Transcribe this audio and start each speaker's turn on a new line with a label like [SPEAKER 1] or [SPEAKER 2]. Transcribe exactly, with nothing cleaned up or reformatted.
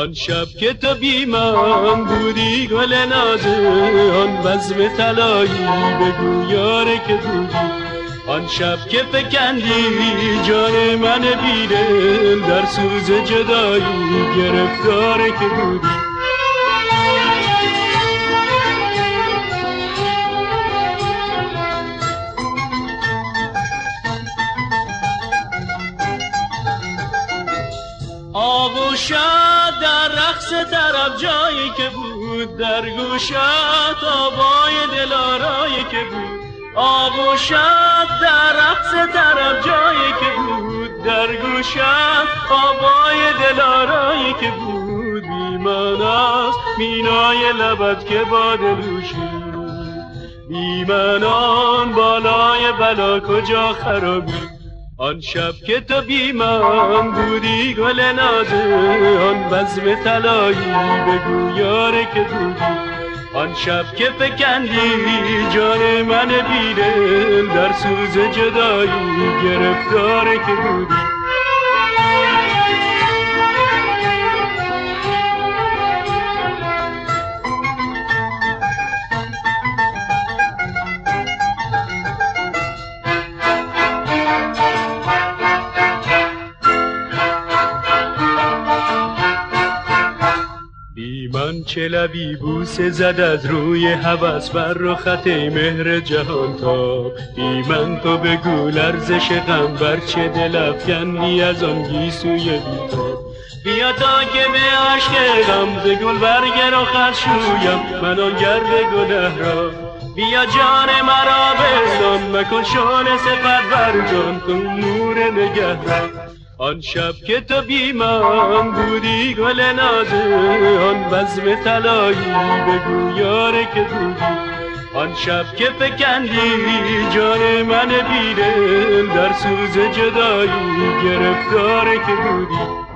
[SPEAKER 1] آن شب که تو بی من بودی گل نازه، آن بزم طلایی بگو یاره که بودی. آن شب که فکندی جان من بیدل، در سوز جدایی گرفتاره که بودی. آغوشت در رقص طرب جایی که بود، در گوشت آوای دلارایی که بود. آغوشت در رقص طرب جایی که بود، در گوشت آوای دلارایی که بود. بی من است مینای لبت که با دلوشی، بی من آن بالای بلا کجا خرابی. آن شب که تو بی من بودی گل نازه، آن بزم طلایی بگو یاره که بودی. آن شب که فکندی جان من بیدل، در سوز جدایی گرفتاره که بودی. من چه لبی بوسه زد از روی هوس بر رخت مهر جهان تاب. بی من تو بگو لرزش غم بر چه دل افکندی از آن گیسوی بی‌تاب. بیا تا که به عشق غم ز گل برگ رخت شویم من آن گرد گنه را. بیا جان مرا بستان مکن شانه صفت بر جان تو نور نگهبان. آن شب که تو بی من بودی گل نازه، آن بزم طلایی بگو یاره که بودی. آن شب که فکندی جان من بیدل، در سوز جدایی گرفتاره که بودی.